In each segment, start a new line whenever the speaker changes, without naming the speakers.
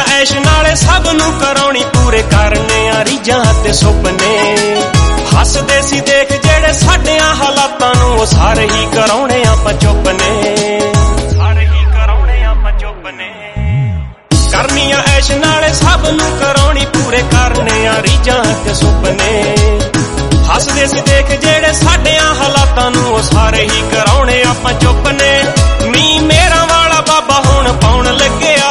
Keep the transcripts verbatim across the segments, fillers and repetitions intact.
ਐਸ਼ ਨਾਲੇ ਸਭ ਨੂੰ ਕਰਾਉਣੀ ਪੂਰੇ ਕਰਨੇ ਆ ਰੀਝਾਂ ਤੇ ਸੁਪਨੇ ਹੱਸਦੇ ਸੀ ਦੇਖ ਜਿਹੜੇ ਸਾਡਿਆਂ ਹਾਲਾਤਾਂ ਨੂੰ ਉਹ ਸਾਰੇ ਹੀ ਕਰਾਉਣੇ ਆਪਾਂ ਚੁੱਪ ਨੇ ਸਾਰੇ ਹੀ ਕਰਾਉਣੇ ਆਪਾਂ ਚੁੱਪ ਨੇ ਕਰਨੀਆਂ ਐਸ਼ ਨਾਲੇ ਸਭ ਨੂੰ ਕਰਾਉਣੀ ਪੂਰੇ ਕਰਨੇ ਆ ਰੀਝਾਂ ਤੇ ਸੁਪਨੇ ਹੱਸਦੇ ਸੀ ਦੇਖ ਜਿਹੜੇ ਸਾਡਿਆਂ ਹਾਲਾਤਾਂ ਨੂੰ ਉਹ ਸਾਰੇ ਹੀ ਕਰਾਉਣੇ ਆਪਾਂ ਚੁੱਪ ਨੇ ਮੀਂਹ ਮੇਰਾ ਵਾਲਾ ਬਾਬਾ ਹੁਣ ਪਾਉਣ ਲੱਗਿਆ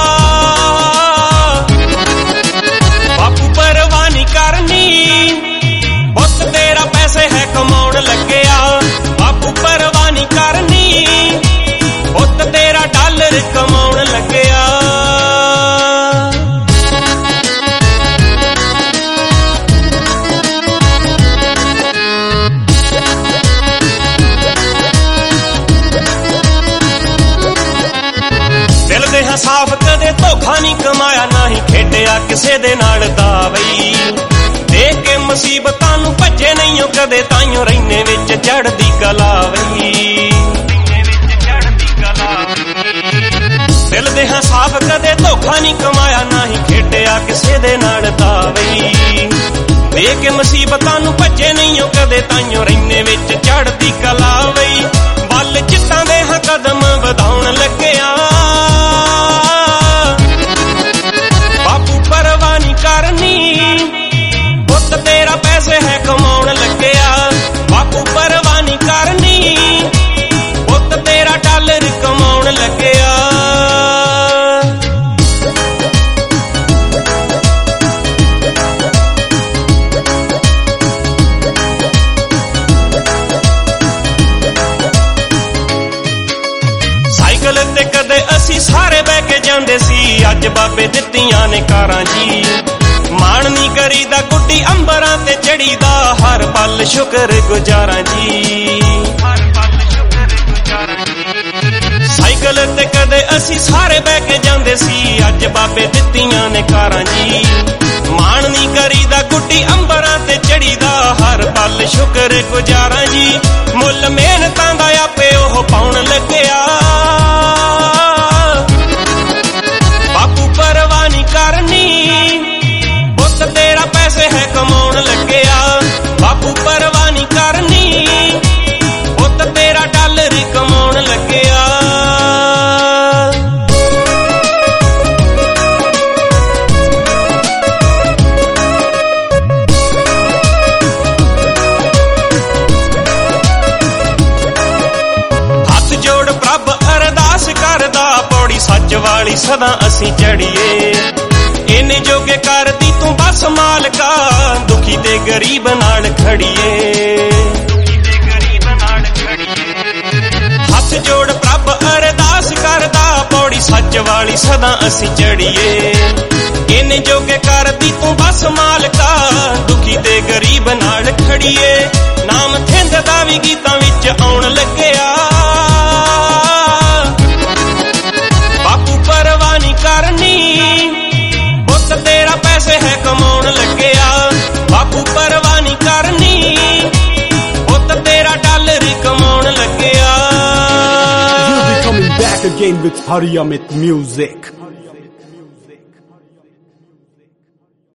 ਬਾਪੂ ਪਰਵਾਹ ਨਹੀਂ ਕਰਨੀ ਪੁੱਤ ਤੇਰਾ ਪੈਸੇ ਹੈ ਕਮਾਉਣ ਲੱਗਿਆ ਬਾਪੂ ਪਰਵਾਹ ਨਹੀਂ ਕਰਨੀ ਪੁੱਤ ਤੇਰਾ ਡਾਲਰ ਕਮਾਉਣ ਲੱਗਿਆ ਸਾਫ ਕਦੇ ਧੋਖਾ ਨਹੀਂ ਕਮਾਇਆ ਨਾ ਹੀ ਖੇਡਿਆ ਕਿਸੇ ਦੇ ਨਾਲ ਦਾਵਈ ਦੇਖ ਕੇ ਮੁਸੀਬਤਾਂ ਨੂੰ ਭੱਜੇ ਨਹੀਂ ਕਦੇ ਤਾਈਓ ਰਹਿਨੇ ਵਿੱਚ ਚੜ੍ਹਦੀ ਕਲਾ ਵਈ ਦਿਲ ਦੇ ਹਾਂ ਸਾਫ ਕਦੇ ਧੋਖਾ ਨਹੀਂ ਕਮਾਇਆ ਨਾ ਹੀ ਖੇਡਿਆ ਕਿਸੇ ਦੇ ਨਾਲ ਦਾਵਈ ਦੇਖ ਕੇ ਮੁਸੀਬਤਾਂ ਨੂੰ ਭੱਜੇ ਨਹੀਂ ਕਦੇ ਤਾਈਓ ਰਹਿਨੇ ਵਿੱਚ ਚੜ੍ਹਦੀ ਕਲਾ ਵਈ ਵੱਲ ਜਿੱਤਾਂ ਦੇ ਹਾਂ ਕਦਮ ਵਧਾਉਣ ਲੱਗਿਆ ਕਰਨੀ ਪੁੱਤ ਤੇਰਾ ਪੈਸੇ ਹੈ ਕਮਾਉਣ ਲੱਗਿਆ ਬਾਪੂ ਪਰਵਾਹ ਨਹੀਂ ਕਰਨੀ ਪੁੱਤ ਤੇਰਾ ਡਾਲਰ ਕਮਾਉਣ ਲੱਗਿਆ ਸਾਈਕਲ ਤੇ ਕਦੇ ਅਸੀਂ ਸਾਰੇ ਬਹਿ ਕੇ ਜਾਂਦੇ ਸੀ ਅੱਜ ਬਾਬੇ ਦਿੱਤੀਆਂ ਨੇ ਕਾਰਾਂ ਜੀ ਮਾਣ ਨੀ ਕਰੀਦਾ ਗੁੱਡੀ ਅੰਬਰਾਂ ਤੇ ਚੜੀਦਾ ਹਰ ਪਲ ਸ਼ੁਕਰ ਗੁਜ਼ਾਰਾਂ ਜੀ ਹਰ ਪਲ ਸ਼ੁਕਰ ਗੁਜ਼ਾਰਾਂ ਜੀ ਸਾਈਕਲ ਤੇ ਕਦੇ ਅਸੀਂ ਸਾਰੇ ਬਹਿ ਕੇ ਜਾਂਦੇ ਸੀ ਅੱਜ ਬਾਬੇ ਦਿੱਤੀਆਂ ਨੇ ਕਾਰਾਂ ਜੀ ਮਾਣ ਨੀ ਕਰੀਦਾ ਗੁੱਡੀ ਅੰਬਰਾਂ ਤੇ ਚੜੀਦਾ ਹਰ ਪਲ ਸ਼ੁਕਰ ਗੁਜ਼ਾਰਾਂ ਜੀ ਮੁੱਲ ਮਿਹਨਤਾਂ ਦਾ ਆਪੇ ਉਹ ਪਾਉਣ ਲੱਗਿਆ ਬਾਪੂ ਪਰਵਾਹ ਨਹੀਂ ਕਰਨੀ ਪੁੱਤ ਤੇਰਾ ਪੈਸੇ ਹੈ ਕਮਾਉਣ ਲੱਗਿਆ ਬਾਪੂ ਪਰਵਾਹ ਨਹੀਂ ਕਰਨੀ ਪੁੱਤ ਤੇਰਾ ਡਾਲਰ ਕਮਾਉਣ ਲੱਗਿਆ ਹੱਥ ਜੋੜ ਪ੍ਰਭ ਅਰਦਾਸ ਕਰਦਾ ਪੌੜੀ ਸੱਚ ਵਾਲੀ ਸਦਾ ਅਸੀਂ ਚੜੀਏ ਇਹਨੇ ਜੋਗੇ ਕਰਦੀ ਤੂੰ ਬਸ ਮਾਲਕਾ ਦੁਖੀ ਤੇ ਗਰੀਬ ਨਾਲ ਖੜੀਏ ਹੱਥ ਜੋੜ ਪ੍ਰਭ ਅਰਦਾਸ ਕਰਦਾ ਪੌੜੀ ਸੱਚ ਵਾਲੀ ਸਦਾ ਅਸੀਂ ਚੜੀਏ ਇਹਨੇ ਜੋਗੇ ਕਰਦੀ ਤੂੰ ਬਸ ਮਾਲਕਾ ਦੁਖੀ ਤੇ ਗਰੀਬ ਨਾਲ ਖੜੀਏ ਨਾਮ ਥਿੰਦ ਦਾ ਵੀ ਗੀਤਾਂ ਵਿੱਚ ਆਉਣ ਲੱਗਿਆ ਬਾਪੂ ਪਰਵਾਹ ਨਹੀਂ ਕਰਨੀ ਪੁੱਤ ਤੇਰਾ ਪੈਸੇ ਹੈ ਕਮਾਉਣ ਲੱਗਿਆ ਬਾਪੂ ਪਰਵਾਹ ਨਹੀਂ ਕਰਨੀ ਪੁੱਤ ਤੇਰਾ ਡਾਲਰ ਕਮਾਉਣ ਲੱਗਿਆ
You'll be coming back again with Hari Amit music.